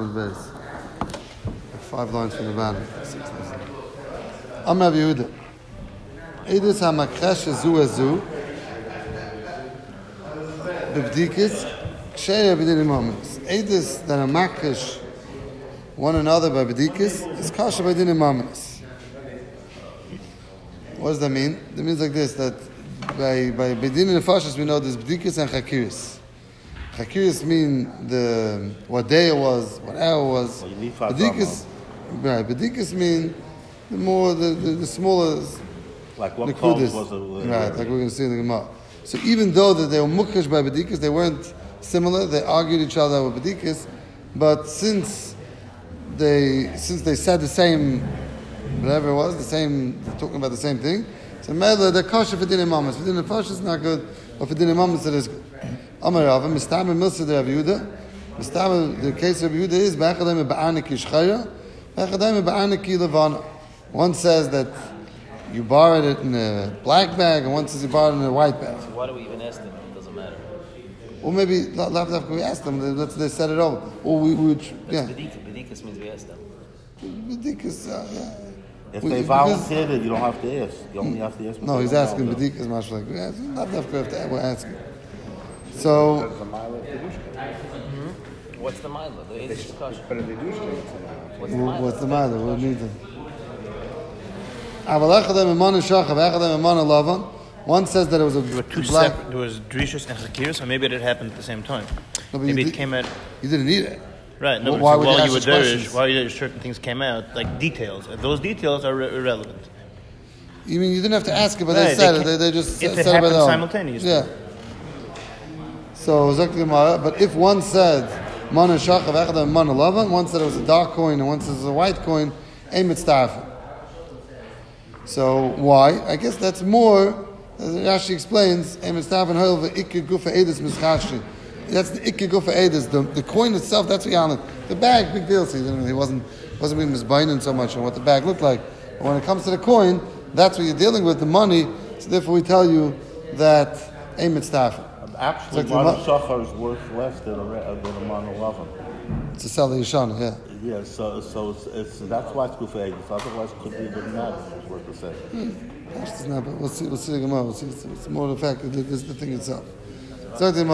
Amud Beis. 5 lines from the bottom. 6 lines. Amar Yehuda. Edus hamakresh zu b'bdikis ksheya b'dinim amis. Edus that a makresh one another by b'dikis is kasha by dinim amis. What does that mean? That means like this, that by b'dinim nefashos we know there's b'dikis and chakiris. Chakiris mean what day it was, what hour it was. B'dikis, right? B'dikis mean the smaller. Like what clothes was it? Right, like we're going to see in the Gemara. So even though that they were mukhash by b'dikas, they weren't similar. They argued each other with b'dikas, but since they said the same, whatever it was, they're talking about the same thing. So mele they're kosher for dinei mamas. For dinei nefashos is not good, but for dinei mamas it is good. Amar Rava, Mistamer Milsa de Rav Yehuda. Mistamer, the case of Rav Yehuda is ba'achadayim ba'aniki shchaya, ba'achadayim ba'aniki levana. One says that you borrowed it in a black bag, and one says you borrowed it in a white bag. So why do we even ask them? It doesn't matter. Or maybe we asked them. They said it over. Or we would, yeah. Bedikas means we asked them. Bedikas, yeah. If they volunteered it, you don't have to ask. You only have to ask. No, he's asking Bedikas much like we're asking. So. What's the mila? The Eidish discussion. What's the mila? What do you need? One says that it was there were two separate. There was drishos and chakiris, so maybe it happened at the same time. No, maybe it came out. You didn't need it. Right. No, while you were derish, certain things came out, like details. Those details are irrelevant. You mean you didn't have to ask it, but they said it. They just said it by their own. Simultaneously. Yeah. So but if one said mana shachav echad mana lavan, one said it was a dark coin and one says it was a white coin, ein mitzdarfen. So why? I guess that's more, as Rashi explains, that's the Ikke Gufa Edis. The coin itself, that's what Yalin. The bag, big deal. See, he wasn't being misbinding so much on what the bag looked like. But when it comes to the coin, that's what you're dealing with, the money. So therefore we tell you that Ein Mitzdarfen. Actually, Mana Shachar is worth less than a Mana Lavan. It's a Sel Yishana, yeah. Yeah, so it's that's why it's good for Edis. Otherwise, it could be good not. It's worth the same. It's not, but we'll see the Gemara. We'll see. It's more the fact that this is the thing itself. So the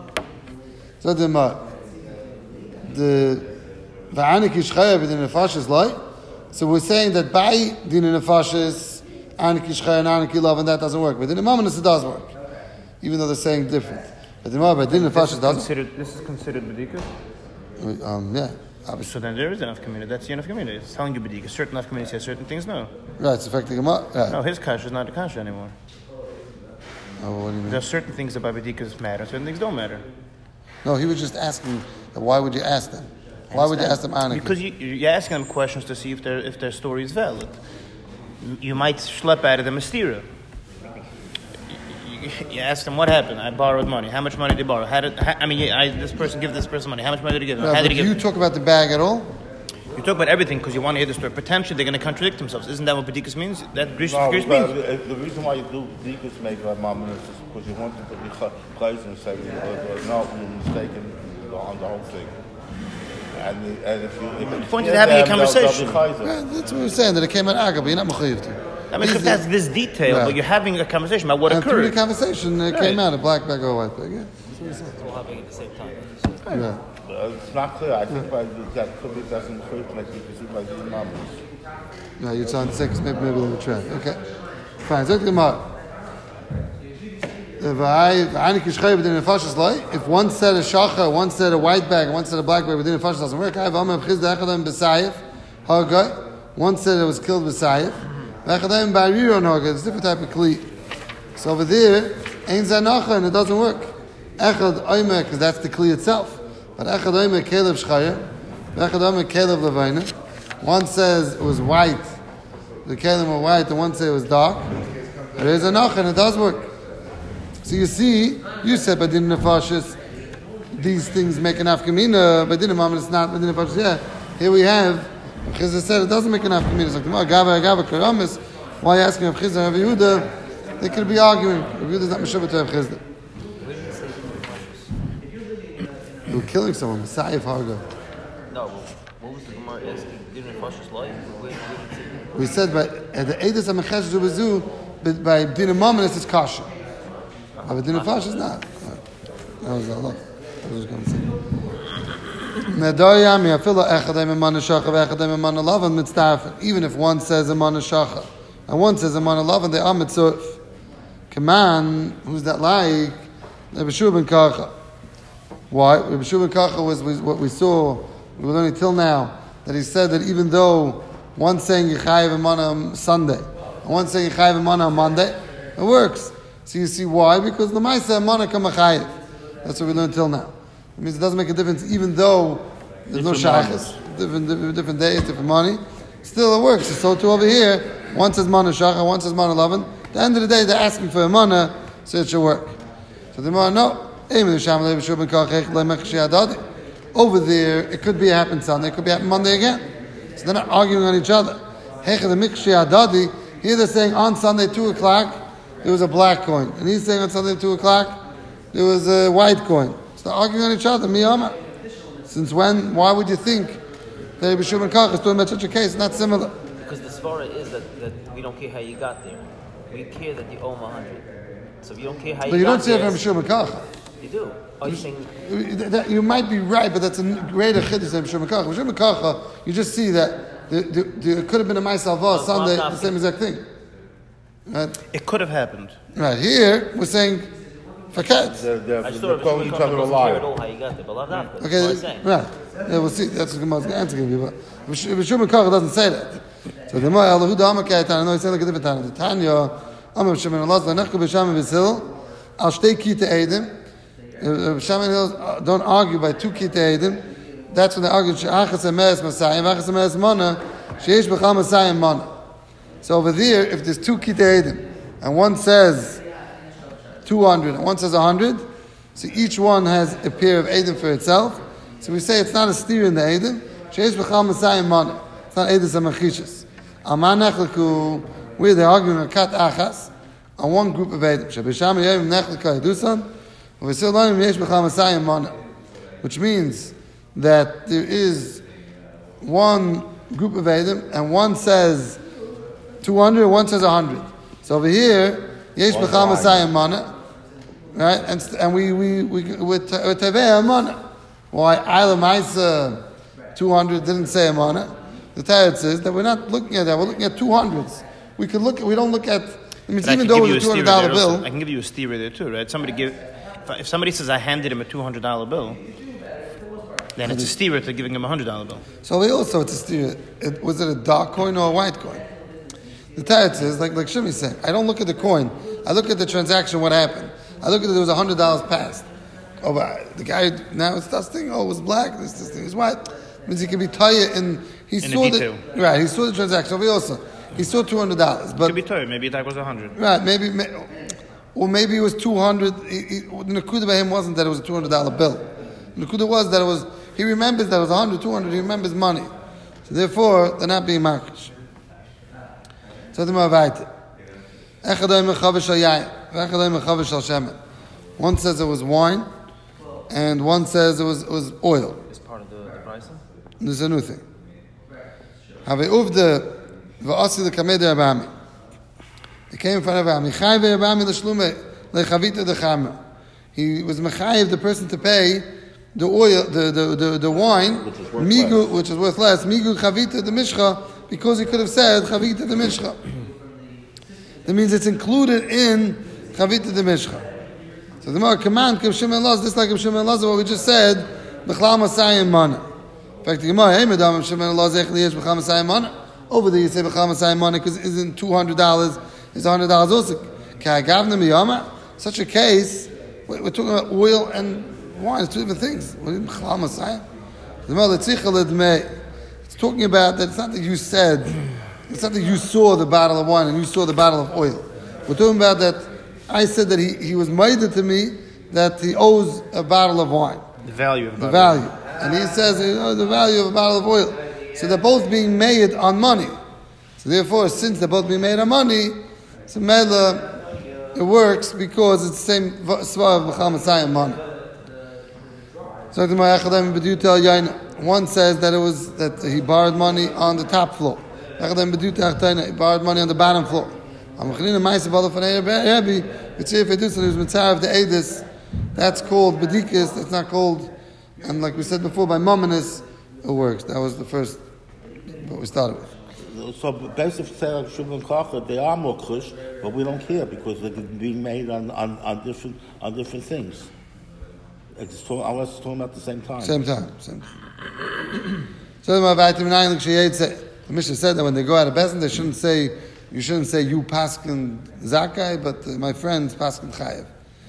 Va'anik Yishchaya b'din nefashis light. So we're saying that by din nefashis, Anik Yishchaya and Anik Love, and that doesn't work. But in the moment it does work, even though they're saying different. But the by din nefashis doesn't. This is considered b'dika. Yeah. So then there is enough community. That's the enough community. It's telling you b'dika. Certain enough community says certain things. No. Right. It's affecting him up. Right. No, his kasha is not a kasha anymore. Oh, what do you mean? There's certain things that by b'dikas matter. Certain things don't matter. No, he was just asking. Why would you ask them? Why would you ask them Anik? Because you're asking them questions to see if their story is valid. You might schlep out of them a stira. You ask them what happened. I borrowed money. How much money did they borrow? This person give this person money. How much money did he give them? How did he give? You talk about the bag at all? You talk about everything because you want to hear the story. Potentially they're going to contradict themselves. Isn't that what bedikas means? That means. The reason why you do bedikas make a mom is because you want them to be close and say, no, you're mistaken on the whole thing. And if the point is having a conversation. That's what we're saying, that it came out aga, but you're not mechayiv to. I mean, because that's this detail, but you're having a conversation about what occurred. Through the conversation, it came out a black bag or a white bag. Yeah, that's what we're saying. It's all happening at the same time. Yeah. It's not clear. I think that could be doesn't clear to make you see by the numbers. No, you're trying to say because maybe they were trained. Okay, fine. So the if one said a shacha, one said a white bag, one said a black bag, within a fashion doesn't work. One said it was killed b'sayif. It's a different type of kli. So over there, ein zanacha, and it doesn't work. Echad oimer, because that's the kli itself. But echad oimer kelev shchaya, echad oimer kelev levayna. One says it was white, the kelim were white, and one says it was dark. There is a nacha, and it does work. So you see, you said badin nefashis, these things make an afkamina, badin nefashis it's not badin nefashis. Yeah, here we have. Chizah said it doesn't make an afkamina. It's like Gava Karamis. Why are you asking of Chizah and Yehuda? They could be arguing. Yehuda is not Meshubat to have Chizah. We didn't say They were killing someone. Messiah Harga. No, what was the Gemara asking? Didn't it Fash's life? We said by the Eidos HaMecheshes Ubezu, by Din Mamonis it's kosher. But Din Fash is not. That was Allah. That was going to say. Even if one says a manashacha and one says a manalavan, they are mitzvah. Kaman, who's that like? Rabbi Shua ben Karcha. Why? Rabbi Shua ben Karcha was what we saw. We were learning till now that he said that even though one's saying Yechayev and Mana on Sunday and one's saying Yechayev and Mana on Monday, it works. So you see why? Because the Maisa and Mana come Yechayev. That's what we learned till now. It means it doesn't make a difference even though there's no shaykhs, different days, different money. Still it works. So too over here, one says Mana Shacha, one says Mana Lavan. At the end of the day, they're asking for a Mana, so it should work. So the Mana, no. Over there, it could be happen Sunday, it could be happen Monday again. So they're not arguing on each other. Here they're saying on Sunday 2 o'clock there was a black coin, and he's saying on Sunday 2 o'clock there was a white coin. So they're arguing on each other. Miyama. Since when? Why would you think that Rabbi Shua ben Karcha is talking about such a case? Not similar. Because the svara is that we don't care how you got there. We care that you owe him 100. So if you don't care how you got there... But you don't say it from Rabbi Shua ben Karcha. You do. Are you saying... You might be right, but that's a greater chiddush than Rabbi Shua ben Karcha. Rabbi Shua ben Karcha, you just see that there could have been a Ma'aseh Avos Sunday, the same exact thing. Right? It could have happened. Right, here, we're saying... Fakat. I just thought Rabbi Shua ben Karcha doesn't care at all how you got there. But love that. Okay, right. Yeah, we'll see. That's what Gemara's answer going to be. But Rabbi Shua ben Karcha doesn't say that. So the Gemara, Allahu Da'amakay Tanya, no, he's saying like a different Tanya. The Tanya, Amar Shimon Allah, Zanechku B'Sham V'Sil, Al Shtei Kita Eidim. Sham and Hill don't argue by 2 Kita Eidim. That's when they argue, She'achas Emes Masayim, Achas Emes Mana, She'esh B'chal Masayim Mana. So over there, if there's 2 Kita Eidim, and one says 200, and one says 100, so each one has a pair of Eidim for itself. So we say it's not a steer in the Eidim. She'esh B'chal Masayim Mana. It's not Eidim Samachishas. Aman Nechleku, where they're arguing a Kat Achas, on one group of Eidim. She'bisham Yevim Nechleka Yedusan, which means that there is one group of Eidim, and one says 200, one says 100. So over here, Yesh B'chal Masayim Mana, right? And we with Tevei Mana. Why Ayla Maisa 200 didn't say Mana? The Torah says that we're not looking at that. We're looking at 200s. We don't look at. I mean, even though it's a $200 bill, I can give you a steer there too, right? If somebody says I handed him a $200 bill, then it's a steer to giving him a $100 bill. So also it's a steer. Was it a dark coin or a white coin? The Torah says, like Shimi said, I don't look at the coin. I look at the transaction. What happened? I look at there was $100 passed. Oh, the guy now it's dusting. Oh, it was black. This thing is white. It means he can be tired and he saw the right. He saw the transaction. So also he saw $200. But could be tired. Maybe that was 100. Right. Or maybe it was 200. The Nakuda by him wasn't that it was a $200 bill. The Nakuda was that it was, he remembers that it was 100, 200, he remembers money. So therefore, they're not being markish. So the Ma'avaita. One says it was wine, and one says it was oil. It's part of the pricing? This is a new thing. Have uvda v'asi the kamei de Rabami. He came in front of Rabami. Chayv Rabami l'shlume lechavita dechamer. He was mechayiv the person to pay the oil, the wine, migu, which is worth less. Migu chavita the mishcha, because he could have said chavita the mishcha. That means it's included in chavita the mishcha. So the Gemara command Rav Shimon Elazar, just like Rav Shimon Elazar, what we just said, b'chlal masayim mana. In fact, the Gemara, hey, Madam Rav Shimon Elazar, echli yesh b'chlal masayim mana. Over there you say b'chlal masayim mana because isn't $200, it's $100 also. K'agavna miyama. Such a case, we're talking about oil and wine. It's two different things. What is b'chlal masayim? The Gemara letzicha ledmei. It's talking about that. It's not that you said. It's not that you saw the bottle of wine and you saw the bottle of oil. We're talking about that. I said that he was made to me that he owes a bottle of wine. The value of the value. And he says, the value of a bottle of oil. So they're both being made on money. So therefore, since they're both being made on money, so Mela, it works because it's the same svar of B'chal Masayim money. So the Ma'achadam B'du Tel Yaina. One says that it was that he borrowed money on the top floor. He borrowed money on the bottom floor. That's called bedikis. That's not called. And like we said before, by mominus, it works. That was the first what we started with. So basically, Shimon Kacha, they are more kush, but we don't care because they're being made on different things. Unless it's talking about the same time. Same time. So the Mishnah said that when they go out of Bezdin, they shouldn't say you paskin zakai, but my friends paskin chayev.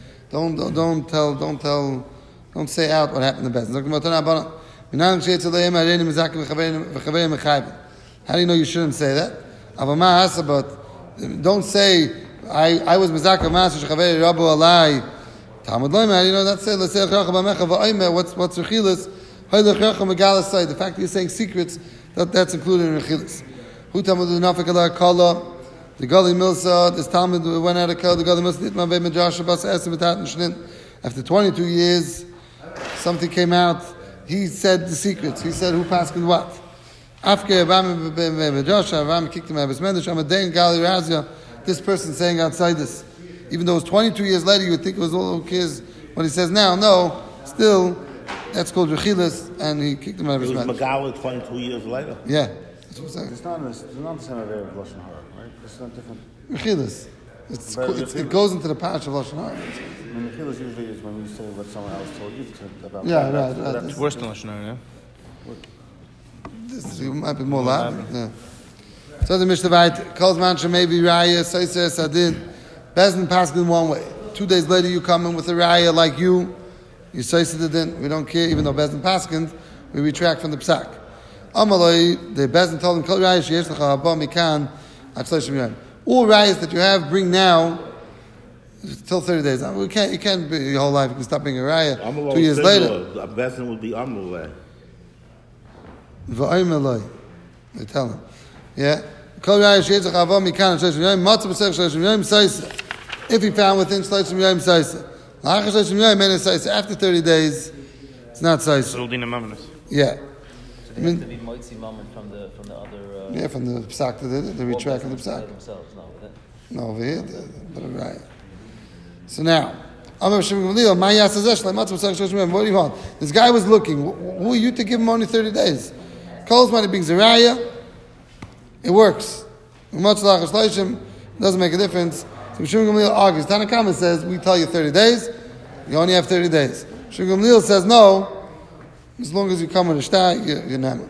Don't say out what happened in Bezdin. How do you know you shouldn't say that? But don't say I was mezaka master shechavei rabu alai. Talmud loyma. How do you know that? Say let's say what's rechilas? The fact that you're saying secrets, that's included in rechilas. Who Talmud nafik ala kala? The Gali Milsa. This Talmud went out of kala. The Gali Milsa did my baby Joshua bas eser v'tat nishnin. After 22 years, something came out. He said the secrets. He said who paskin what. After Joshua kicked him out of his mendish. I'm a day in Gali Razia. This person saying outside this, even though it was 22 years later, you would think it was all who cares what he says now. No, still. That's called rechilas, and he kicked him out of his mouth. Megala 22 years later. Yeah, that's what I'm saying. It's not the same idea of Lashon Hara, right? It's not different. Rechilas. It goes into the parish of Lashon Hara. I mean, rechilas usually is when you say what someone else told you about. Yeah, right. It's worse than Lashon Hara, yeah? This might be more loud. Yeah. So the Mishnah Vayit calls Mansha maybe Raya, Saisa, Sadin. Bezdin Paskin one way. 2 days later, you come in with a Raya like you. You say Sidin, we don't care, even though Bezdin Paskins, we retract from the Psak. Amaloi, the Bezdin told him, Kol Rayas Sheyesh Lecha Haba Mikan Ad Shloshim Yom. All Rayas that you have, bring now till 30 days. You can't be your whole life. You can stop being a Raya 2 years later. The Bezdin would be Amaloi. V'aymeloi. They tell him. Yeah? Kol Rayas Sheyesh Lecha Haba Mikan Ad Shloshim Yom. Matzah B'Sech Shloshim Yom Saisa. If he found within Shloshim Yom Saisa. After 30 days, it's not size. Yeah. So they have to be moitzi moment from the other. From the psak they retract from the psak. Themselves, no, over here, but right. So now, what do you want? This guy was looking. Who are you to give him only 30 days? Calls money brings a raya. It works. Doesn't make a difference. So Shimon Gamliel argues. Tanakama says, we tell you 30 days, you only have 30 days. Shimon Gamliel says, no, as long as you come with a shtar, you're nama.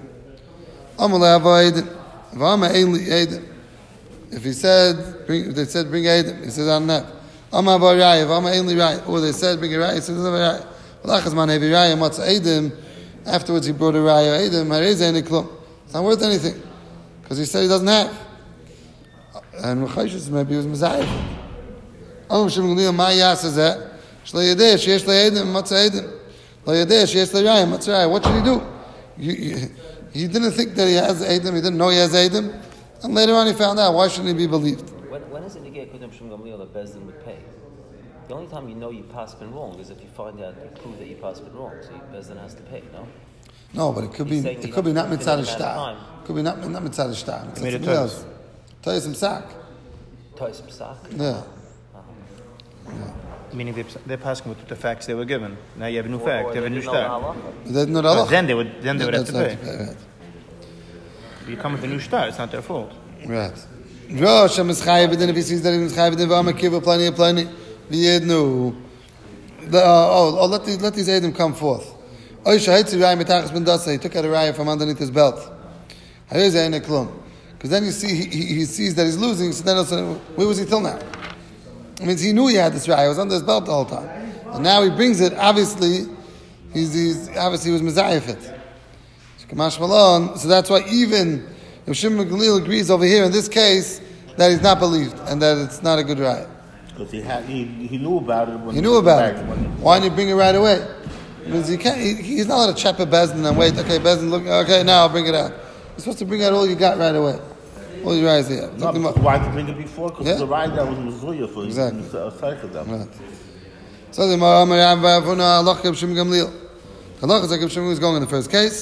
If he said, if they said, bring Eidim, he says, I'm not. Or they said, bring a raya, he says, I'm a raya. Afterwards, he brought a raya, Eidim, it's not worth anything. Because he said he doesn't have. And Mechayshus maybe he was Mezayif. Shimon Gamliel, my yas is that. Shlo yedeh, sheyesh le'edim, matzah edim. Lo yedeh, sheyesh le'rayim, matzah rayim. What should he do? He didn't think that he has edim. He didn't know he has edim. And later on he found out. Why shouldn't he be believed? When is it the get Kudam Shimon Gamliel that Bezdin would pay? The only time you know you passed been wrong is if you find out, you prove that you passed been wrong. So Bezdin has to pay, no? No, but it could be not mitzad shtar. It could be not mitzad shtar. It's something else. Tell you some sack. Toys Psak? Yeah. Meaning they're passing with the facts they were given. Now you have a new fact, you have a new shtar. Then they would have to pay. Right. You come with a new shtar, it's not their fault. Right. Rosh is chayiv, then if he sees that he was chayiv, then v'ama kiva plenty. V'yednu. Let these Eidim come forth. He took out a raya from underneath his belt. Because then you see, he sees that he's losing, so then also, where was he till now? It means he knew he had this raya, it was under his belt the whole time. And now he brings it, obviously, he was mezayif it. So that's why even if Shimon Gamliel agrees over here in this case, that he's not believed, and that it's not a good raya. Because he knew about it. He knew about it. Why didn't he bring it right away? It means he's not allowed to chap a Bezdin and wait, okay, Bezdin, look, okay, now I'll bring it out. You're supposed to bring out all you got right away. All your eyes here. No, why did you bring it before? Because the ride that was Mizuya for exactly. Them. Right. So the Mara Allah Shimon Gamliel. Allah is like Shimon was going in the first case.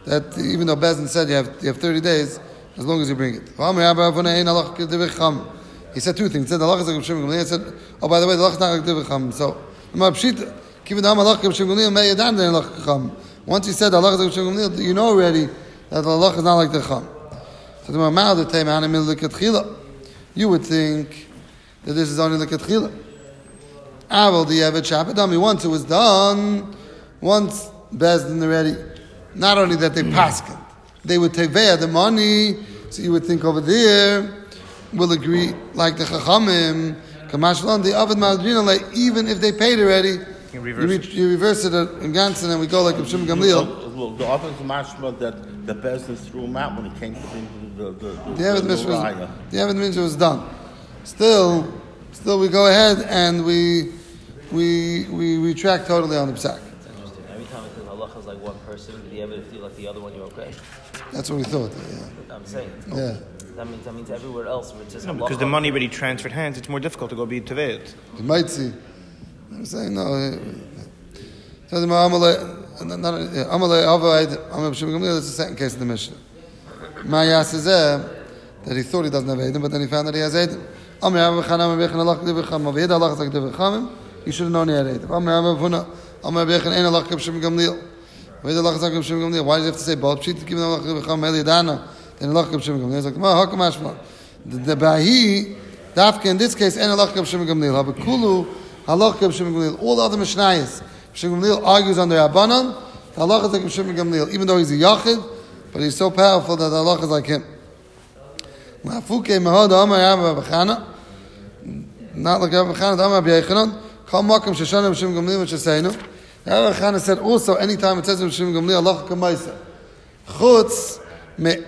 that even though Bezdin said you have 30 days, as long as you bring it. He said two things. He said the halacha is like Reb Shimon Gamliel. He said, oh, by the way, the halacha is not like Divrei Chacham. So, once you said the halacha is like Reb Shimon Gamliel, you know already that the halacha is not like the Chacham. So, you would think that this is only like Tchila. Aval the Eved Shabbat. Once it was done, once Bezdin already, not only that they paskin, they would teveya the money. So you would think over there will agree like the Chachamim, Kamashlan, the Avad Madrina, like even if they paid already, you reverse it in Gansen and we go like Reb Shimon Gamliel. Well, the other mashma that the Bezdin threw him out when he came to the Eved Mishra was done. Still we go ahead and we retract totally on the psak. That's interesting. Every time it's halacha is like one person, the Eved feel like the other one, you're okay. That's what we thought. Yeah. I'm saying. Yeah. That means everywhere else where it's just because the money already transferred hands, it's more difficult to go be Tevet. You might see. I'm saying no. So the that's the second case of the Mishnah. Mayas is that he thought he doesn't have Eidim, but then he found that he has Eidim. You should have known he had Eidim. Why do you have to say both? Then Allah Reb Shimon Gamliel. It's like, how come Ashma? The Bahi, Dafka in this case, and Allah Reb Shimon Gamliel. Habakulu, Allah Reb Shimon Gamliel. All the other Mishnayos, Reb Shimon Gamliel argues on the Rabbanan. Allah is like Reb Shimon Gamliel, even though he's a Yachid, but he's so powerful that Allah is like him. Ma'afuke Mahod Amar Rabbi Bechana, not like Rabbi Bechana, Amar Rabbi Yechanan. Kal Makam Sheshana Reb Shimon Gamliel, which is saying. Rabbi Bechana said also, anytime it says Reb Shimon Gamliel, Allah Kamaisa. Chutz. See,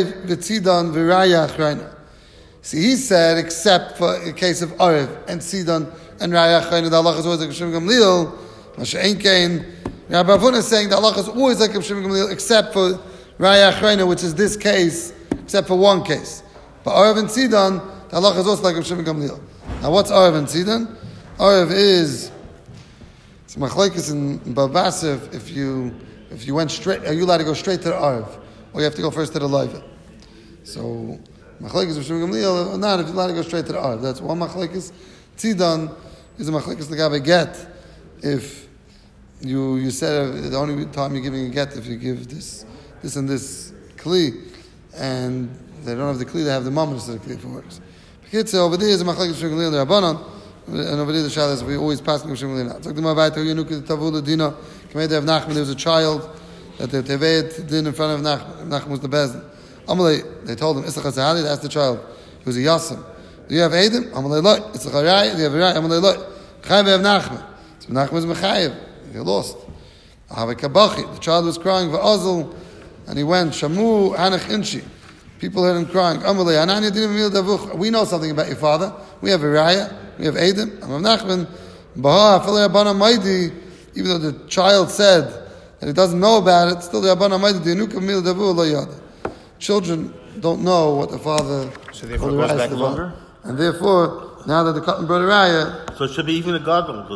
he said, except for a case of Arev and Sidon and Raya Chayna, the Allah is always like Reb Shimon Gamliel. Masha'en Kain. Rabbi Avun is saying the Allah is always like Reb Shimon Gamliel, except for Raya Chayna, which is this case, except for one case. But Arev and Sidon, the Allah is also like Reb Shimon Gamliel. Now, what's Arev and Sidon? Arev is it's machlekes in Babasif. If you went straight, are you allowed to go straight to the Arev? Or you have to go first to the Leiva. So, Machlekes of Shimon Gamliel, or not, if you're allowed to go straight to the Arv. That's one Machlekes. Tzidon is a Machlekes L'gabe get. If you said the only time you're giving a get, if you give this and this Kli, and they don't have the Kli, they have the Mammon instead of Kli for works. Because over there is a Machlekes of Shimon Gamliel, the Rabbanon, and over there the Shalas, we always pass them Shimon Gamliel. So, the Mavaita, Yenuki, the Tavul, the Dina, Kamei of Nachman, there was a child, that the Tevet did in front of Nachman. Nachman was the Bezdin. Amalei, they told him, Isach HaZahali, they asked the child, he was a Yasim. Do you have Eidim? Amalei Loi. Isach HaRai, do you have a Rai? Amalei Loi. Chayev have Nachman. So Nachman was Mechayev. He lost. Ahavei Kabachi, the child was crying for Ozil, and he went, Shamu Hanach Inchi. People heard him crying. Amalei, Anani Dinim Mil Davuch. We know something about your father. We have a Raya. We have Eidim. Amav Nachman. Baha, Afilei Abana Maidi, even though the child said, and he doesn't know about it, still the Abana Maida, the Yanukah Mil Davu La Yada. Children don't know what the father. So therefore it goes back longer? And therefore, now that the cotton brought a raya. So it should be even a gadol.